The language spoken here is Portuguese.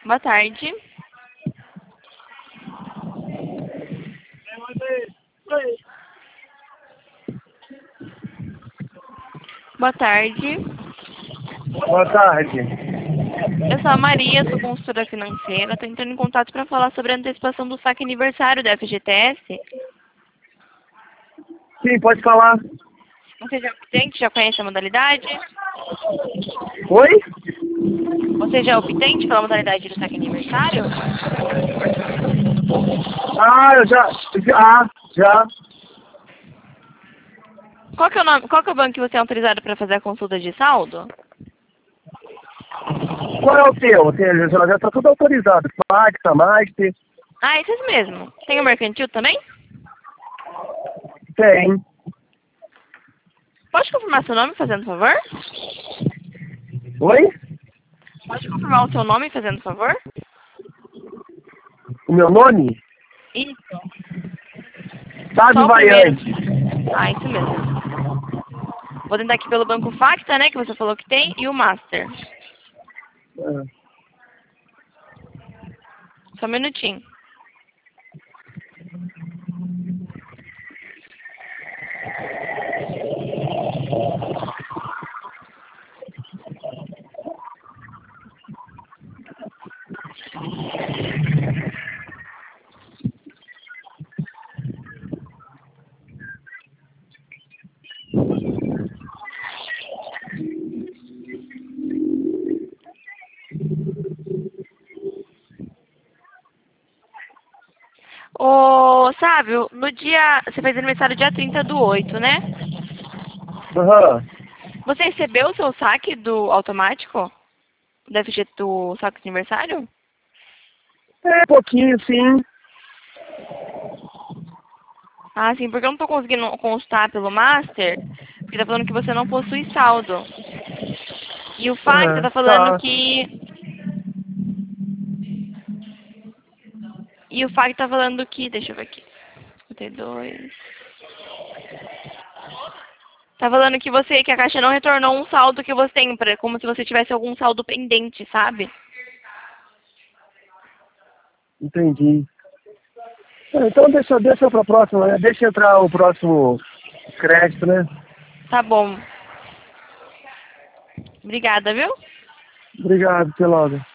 Boa tarde. Boa tarde. Boa tarde. Eu sou a Maria, sou consultora financeira. Estou entrando em contato para falar sobre a antecipação do saque aniversário da FGTS. Sim, pode falar. Você já é optante? Já conhece a modalidade? Oi? Você já é optante pela modalidade do saque aniversário? Ah, já. Qual que é o nome? Qual que é o banco que você é autorizado para fazer a consulta de saldo? Qual é o teu? Já está tudo autorizado. Pacta, Master, Ah, esses mesmo. Tem o mercantil também? tem. Pode confirmar seu nome, fazendo favor? Oi? Pode confirmar o seu nome, fazendo favor? O meu nome? Isso. Fábio Só o primeiro. Vaiante. Ah, isso mesmo. Vou tentar aqui pelo banco Facta, né, que você falou que tem, e o Master. Ah. Só um minutinho. Ô, Sábio, no dia... Você fez aniversário dia 30/8, né? Aham. Você recebeu o seu saque do automático? Do saque de aniversário? É, pouquinho, sim. Ah, sim, porque eu não tô conseguindo consultar pelo Master, porque tá falando que você não possui saldo. E o Facta Aham. tá falando Tá. que... E o Facta tá falando que... Deixa eu ver aqui. 52... Tá falando que a Caixa não retornou um saldo que você tem, como se você tivesse algum saldo pendente, sabe? Entendi. Então deixa pra próxima, né? Deixa entrar o próximo crédito, né? Tá bom. Obrigada, viu? Obrigado, até logo.